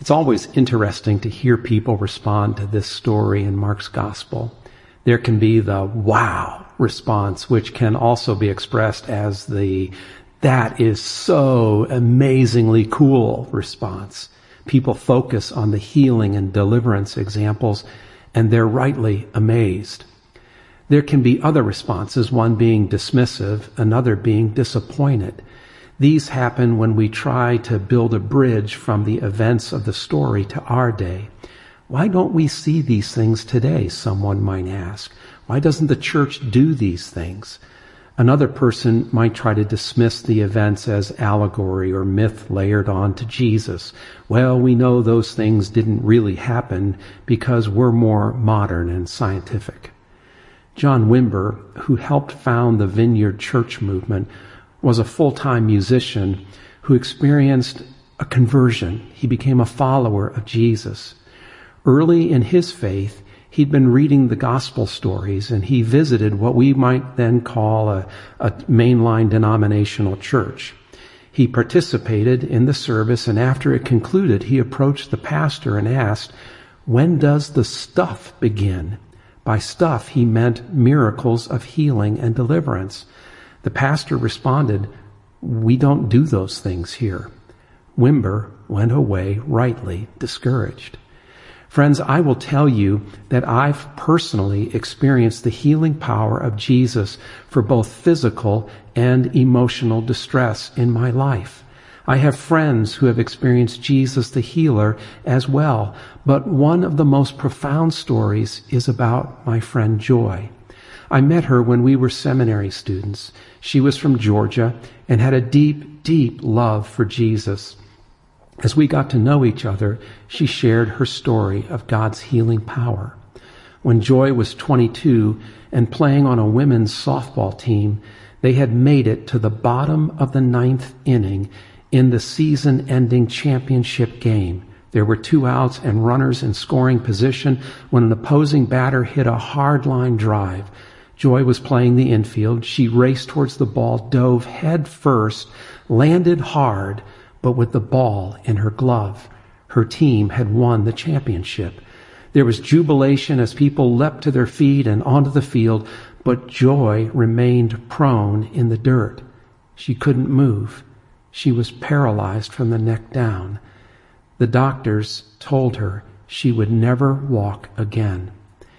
It's always interesting to hear people respond to this story in Mark's gospel. There can be the wow response, which can also be expressed as the that is so amazingly cool response. People focus on the healing and deliverance examples, and they're rightly amazed. There can be other responses, one being dismissive, another being disappointed. These happen when we try to build a bridge from the events of the story to our day. Why don't we see these things today, someone might ask? Why doesn't the church do these things? Another person might try to dismiss the events as allegory or myth layered on to Jesus. Well, we know those things didn't really happen because we're more modern and scientific. John Wimber, who helped found the Vineyard Church movement, was a full-time musician who experienced a conversion. He became a follower of Jesus. Early in his faith, he'd been reading the gospel stories, and he visited what we might then call a mainline denominational church. He participated in the service, and after it concluded, he approached the pastor and asked, "When does the stuff begin?" By stuff, he meant miracles of healing and deliverance. The pastor responded, "We don't do those things here." Wimber went away rightly discouraged. Friends, I will tell you that I've personally experienced the healing power of Jesus for both physical and emotional distress in my life. I have friends who have experienced Jesus the healer as well, but one of the most profound stories is about my friend Joy. I met her when we were seminary students. She was from Georgia and had a deep, deep love for Jesus. As we got to know each other, she shared her story of God's healing power. When Joy was 22 and playing on a women's softball team, they had made it to the bottom of the 9th inning in the season-ending championship game. There were 2 outs and runners in scoring position when an opposing batter hit a hard-line drive. Joy was playing the infield. She raced towards the ball, dove head first, landed hard, but with the ball in her glove. Her team had won the championship. There was jubilation as people leapt to their feet and onto the field, but Joy remained prone in the dirt. She couldn't move. She was paralyzed from the neck down. The doctors told her she would never walk again.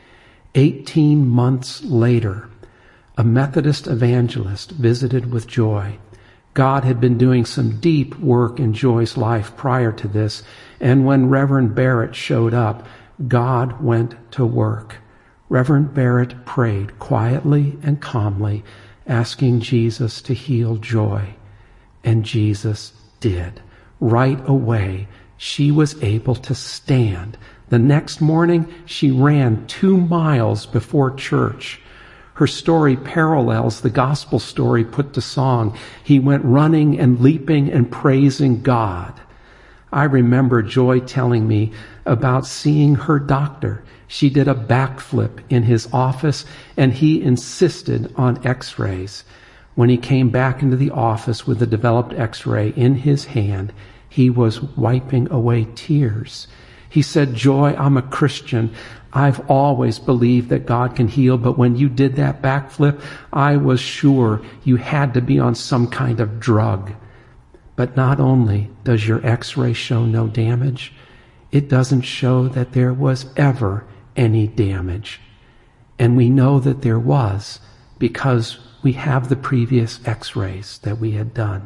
18 months later, a Methodist evangelist visited with Joy. God had been doing some deep work in Joy's life prior to this, and when Reverend Barrett showed up, God went to work. Reverend Barrett prayed quietly and calmly, asking Jesus to heal Joy. And Jesus did. Right away, she was able to stand. The next morning, she ran 2 miles before church. Her story parallels the gospel story put to song. He went running and leaping and praising God. I remember Joy telling me about seeing her doctor. She did a backflip in his office, and he insisted on x-rays. When he came back into the office with the developed x-ray in his hand, he was wiping away tears. He said, "Joy, I'm a Christian. I've always believed that God can heal, but when you did that backflip, I was sure you had to be on some kind of drug." But not only does your x-ray show no damage, it doesn't show that there was ever any damage. And we know that there was because we have the previous x-rays that we had done.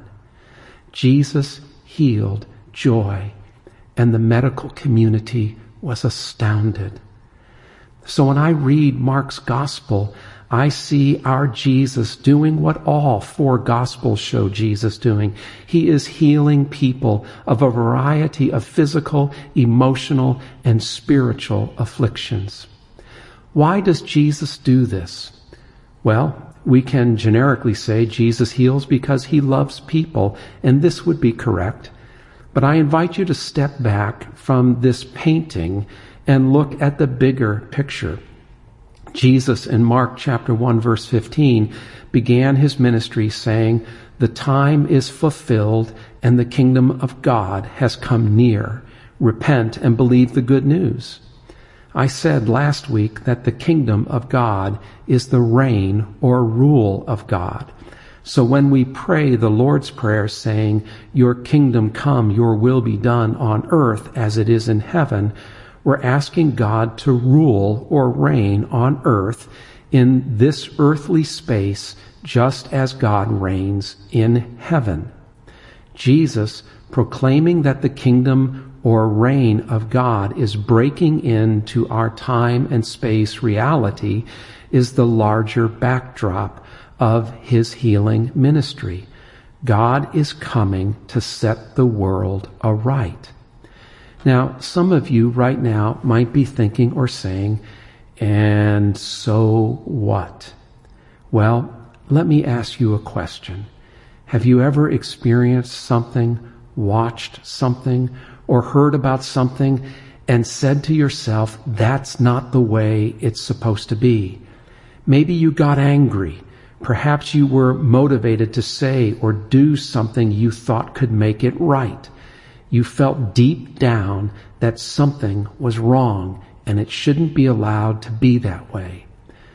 Jesus healed Joy, and the medical community was astounded. So when I read Mark's gospel, I see our Jesus doing what all 4 gospels show Jesus doing. He is healing people of a variety of physical, emotional, and spiritual afflictions. Why does Jesus do this? Well, we can generically say Jesus heals because he loves people, and this would be correct. But I invite you to step back from this painting and look at the bigger picture. Jesus in Mark chapter 1 verse 15 began his ministry saying, "The time is fulfilled and the kingdom of God has come near. repent and believe the good news. I said last week that the kingdom of God is the reign or rule of God. So when we pray the Lord's Prayer saying, "Your kingdom come, your will be done on earth as it is in heaven," we're asking God to rule or reign on earth in this earthly space just as God reigns in heaven. Jesus, proclaiming that the kingdom or reign of God is breaking into our time and space reality, is the larger backdrop of his healing ministry. God is coming to set the world aright. Now, some of you right now might be thinking or saying, "And so what?" Well, let me ask you a question. Have you ever experienced something, watched something, or heard about something and said to yourself, "That's not the way it's supposed to be"? Maybe you got angry. Perhaps you were motivated to say or do something you thought could make it right. You felt deep down that something was wrong and it shouldn't be allowed to be that way.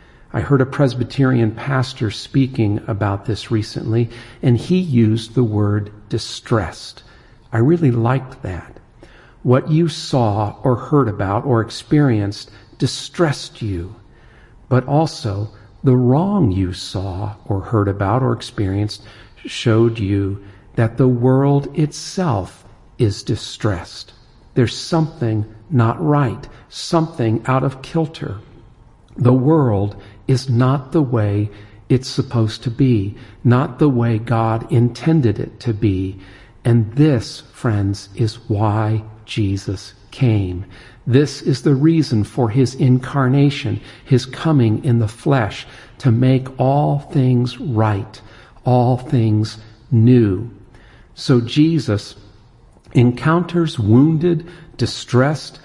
I heard a Presbyterian pastor speaking about this recently, and he used the word distressed. I really liked that. What you saw or heard about or experienced distressed you, but also the wrong you saw or heard about or experienced showed you that the world itself is distressed. There's something not right, something out of kilter. The world is not the way it's supposed to be, not the way God intended it to be. And this, friends, is why Jesus came. This is the reason for his incarnation, his coming in the flesh, to make all things right, all things new. So Jesus encounters wounded, distressed,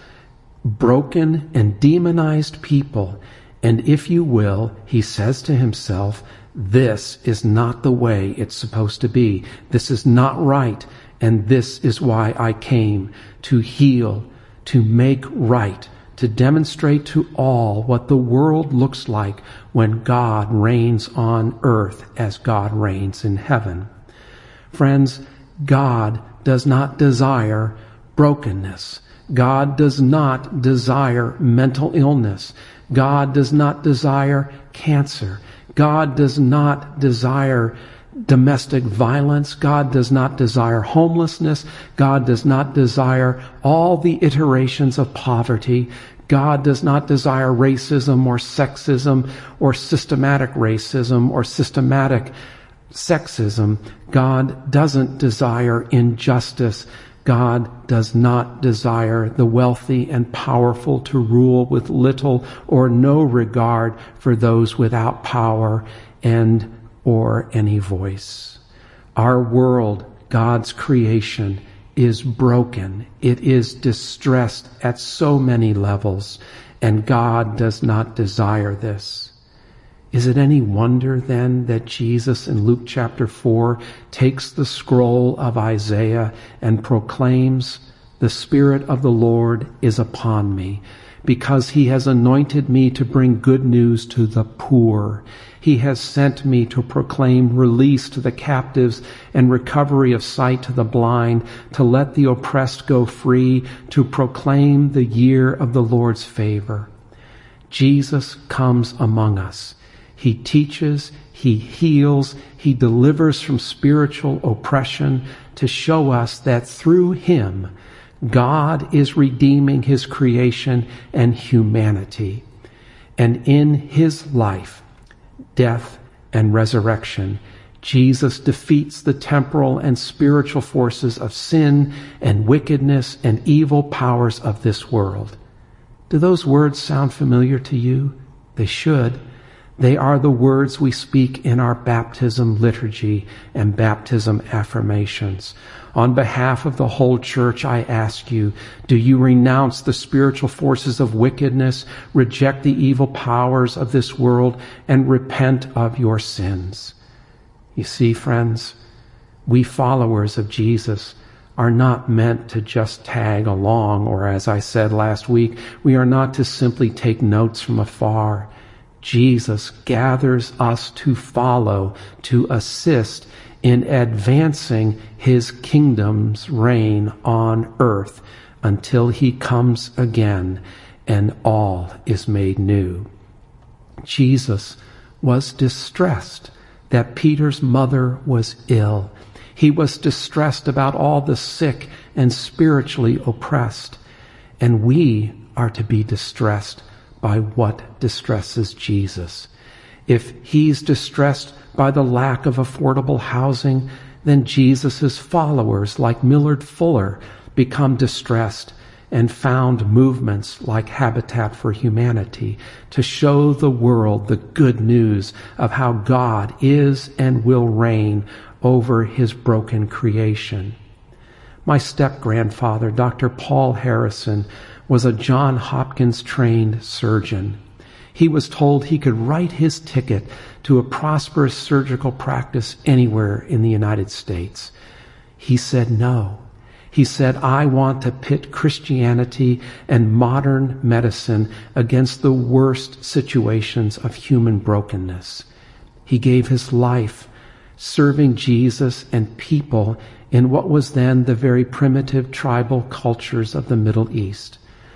broken, and demonized people. And if you will, he says to himself, "This is not the way it's supposed to be. This is not right. And this is why I came, to heal, to make right, to demonstrate to all what the world looks like when God reigns on earth as God reigns in heaven." Friends, God does not desire brokenness. God does not desire mental illness. God does not desire cancer. God does not desire domestic violence. God does not desire homelessness. God does not desire all the iterations of poverty. God does not desire racism or sexism or systematic racism or systematic sexism. God doesn't desire injustice. God does not desire the wealthy and powerful to rule with little or no regard for those without power and or any voice. Our world, God's creation, is broken. It is distressed at so many levels, and God does not desire this. Is it any wonder then that Jesus in Luke chapter 4 takes the scroll of Isaiah and proclaims, "The Spirit of the Lord is upon me, because he has anointed me to bring good news to the poor. He has sent me to proclaim release to the captives and recovery of sight to the blind, to let the oppressed go free, to proclaim the year of the Lord's favor." Jesus comes among us. He teaches, he heals, he delivers from spiritual oppression to show us that through him, God is redeeming his creation and humanity. And in his life, death, and resurrection, Jesus defeats the temporal and spiritual forces of sin and wickedness and evil powers of this world. Do those words sound familiar to you? They should. They are the words we speak in our baptism liturgy and baptism affirmations. On behalf of the whole church, I ask you, do you renounce the spiritual forces of wickedness, reject the evil powers of this world, and repent of your sins? You see, friends, we followers of Jesus are not meant to just tag along, or as I said last week, we are not to simply take notes from afar. Jesus gathers us to follow, to assist in advancing his kingdom's reign on earth until he comes again and all is made new. Jesus was distressed that Peter's mother was ill. He was distressed about all the sick and spiritually oppressed. And we are to be distressed by what distresses Jesus. If he's distressed by the lack of affordable housing, then Jesus' followers, like Millard Fuller, become distressed and found movements like Habitat for Humanity to show the world the good news of how God is and will reign over his broken creation. My step-grandfather, Dr. Paul Harrison, was a Johns Hopkins trained surgeon. He was told he could write his ticket to a prosperous surgical practice anywhere in the United States. He said no. He said, I want to pit Christianity and modern medicine against the worst situations of human brokenness. He gave his life serving Jesus and people in what was then the very primitive tribal cultures of the Middle East.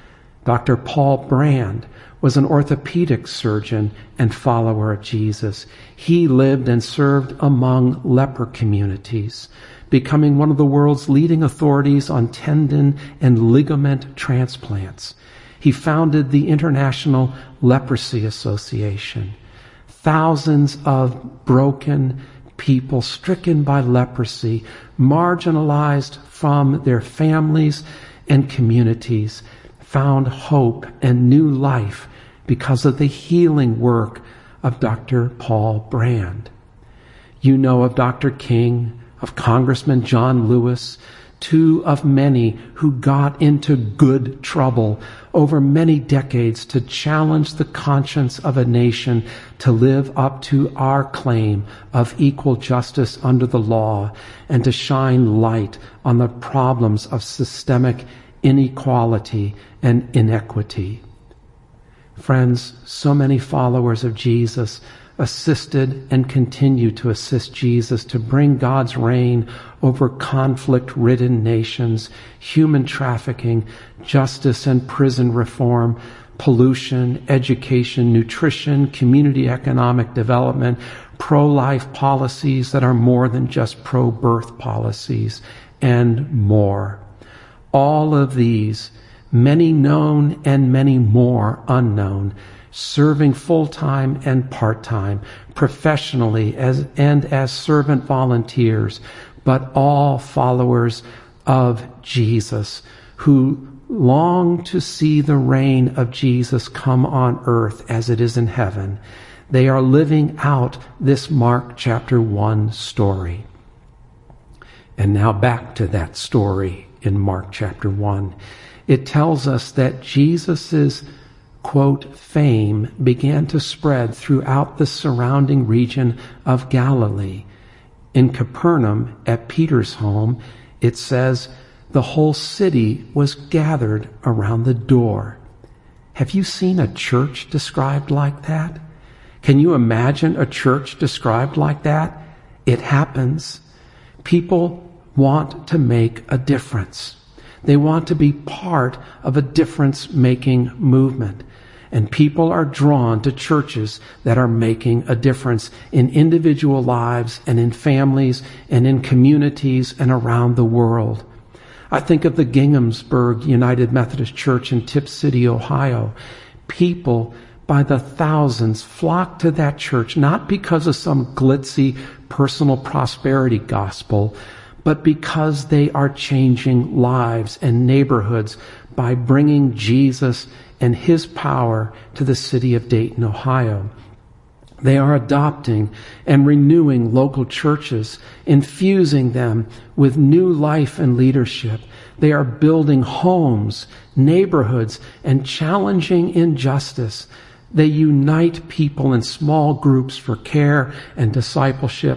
Dr. Paul Brand was an orthopedic surgeon and follower of Jesus. He lived and served among leper communities, becoming one of the world's leading authorities on tendon and ligament transplants. He founded the International Leprosy Association. Thousands of broken people stricken by leprosy, marginalized from their families and communities, found hope and new life because of the healing work of Dr. Paul Brand. You know of Dr. King, of Congressman John Lewis, two of many who got into good trouble over many decades to challenge the conscience of a nation to live up to our claim of equal justice under the law and to shine light on the problems of systemic inequality and inequity. Friends, so many followers of Jesus assisted and continue to assist Jesus to bring God's reign over conflict-ridden nations, human trafficking, justice and prison reform, pollution, education, nutrition, community economic development, pro-life policies that are more than just pro-birth policies, and more. All of these, many known and many more unknown, serving full-time and part-time, professionally as servant volunteers, but all followers of Jesus who long to see the reign of Jesus come on earth as it is in heaven. They are living out this Mark chapter 1 story. And now back to that story in Mark chapter 1. It tells us that Jesus's quote, fame began to spread throughout the surrounding region of Galilee. In Capernaum, at Peter's home, it says the whole city was gathered around the door. Have you seen a church described like that? Can you imagine a church described like that? It happens. People want to make a difference. They want to be part of a difference-making movement. And people are drawn to churches that are making a difference in individual lives and in families and in communities and around the world. I think of the Ginghamsburg United Methodist Church in Tip City, Ohio. People by the thousands flock to that church, not because of some glitzy personal prosperity gospel, but because they are changing lives and neighborhoods by bringing Jesus and his power to the city of Dayton, Ohio. They are adopting and renewing local churches, infusing them with new life and leadership. They are building homes, neighborhoods, and challenging injustice. They unite people in small groups for care and discipleship.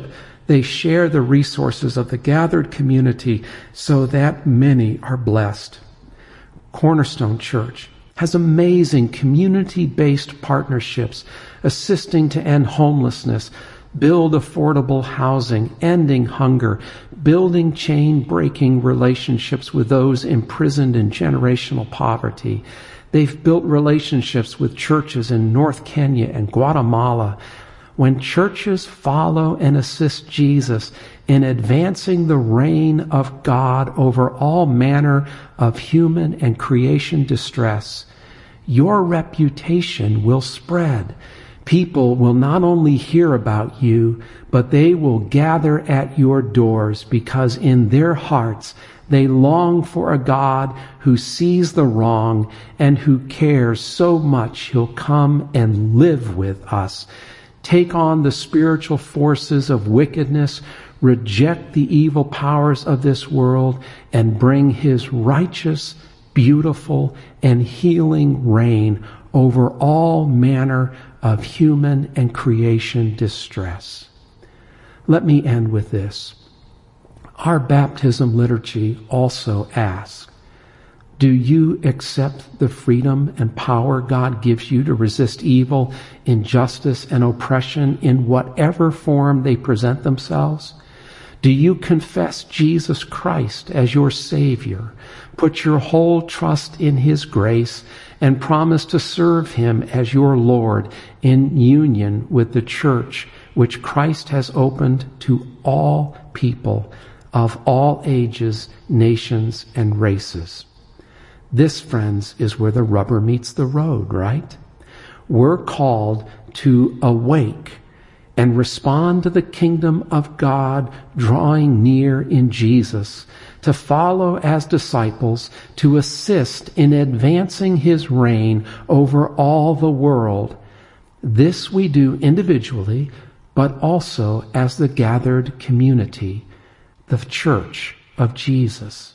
They share the resources of the gathered community so that many are blessed. Cornerstone Church has amazing community-based partnerships, assisting to end homelessness, build affordable housing, ending hunger, building chain-breaking relationships with those imprisoned in generational poverty. They've built relationships with churches in North Kenya and Guatemala. When churches follow and assist Jesus in advancing the reign of God over all manner of human and creation distress, your reputation will spread. People will not only hear about you, but they will gather at your doors because in their hearts they long for a God who sees the wrong and who cares so much he'll come and live with us. Take on the spiritual forces of wickedness, reject the evil powers of this world, and bring his righteous, beautiful, and healing reign over all manner of human and creation distress. Let me end with this. Our baptism liturgy also asks, do you accept the freedom and power God gives you to resist evil, injustice, and oppression in whatever form they present themselves? Do you confess Jesus Christ as your Savior, put your whole trust in his grace, and promise to serve him as your Lord in union with the church which Christ has opened to all people of all ages, nations, and races? This, friends, is where the rubber meets the road, right? We're called to awake and respond to the kingdom of God drawing near in Jesus, to follow as disciples, to assist in advancing his reign over all the world. This we do individually, but also as the gathered community, the church of Jesus.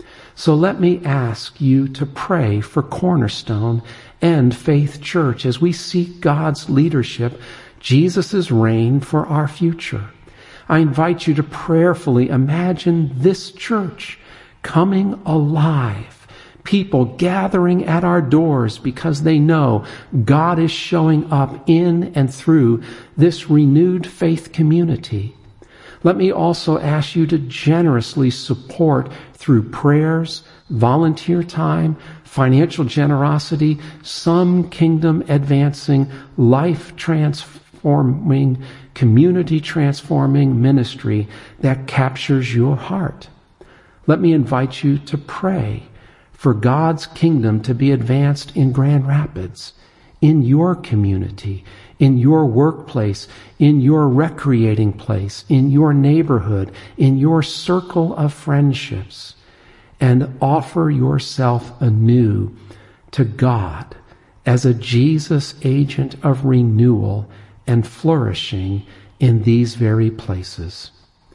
So let me ask you to pray for Cornerstone and Faith Church as we seek God's leadership, Jesus' reign for our future. I invite you to prayerfully imagine this church coming alive, people gathering at our doors because they know God is showing up in and through this renewed faith community. Let me also ask you to generously support through prayers, volunteer time, financial generosity, some kingdom advancing, life transforming, community transforming ministry that captures your heart. Let me invite you to pray for God's kingdom to be advanced in Grand Rapids, in your community, in your workplace, in your recreating place, in your neighborhood, in your circle of friendships, and offer yourself anew to God as a Jesus agent of renewal and flourishing in these very places.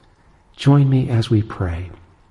Join me as we pray.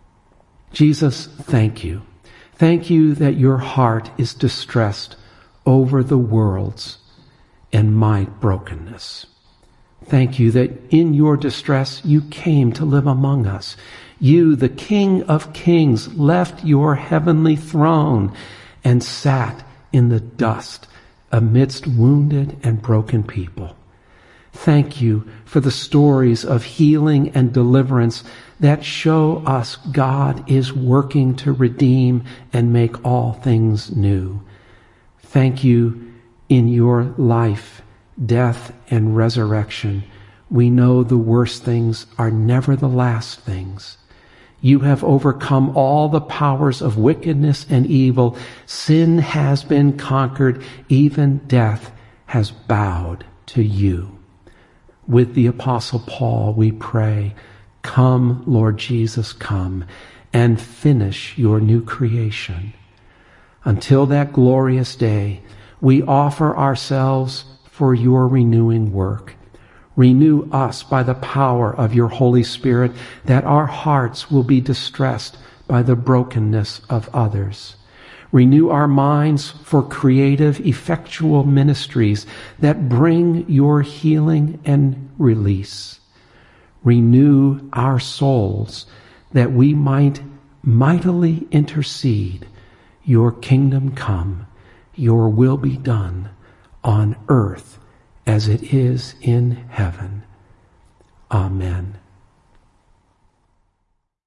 Jesus, thank you. Thank you that your heart is distressed over the world's and my brokenness. Thank you that in your distress you came to live among us. You, the King of Kings, left your heavenly throne and sat in the dust amidst wounded and broken people. Thank you for the stories of healing and deliverance that show us God is working to redeem and make all things new. Thank you. In your life, death, and resurrection, we know the worst things are never the last things. You have overcome all the powers of wickedness and evil. Sin has been conquered. Even death has bowed to you. With the Apostle Paul, we pray, come, Lord Jesus, come, and finish your new creation. Until that glorious day, we offer ourselves for your renewing work. Renew us by the power of your Holy Spirit, that our hearts will be distressed by the brokenness of others. Renew our minds for creative, effectual ministries that bring your healing and release. renew our souls, that we might mightily intercede. Your kingdom come, your will be done on earth as it is in heaven. Amen.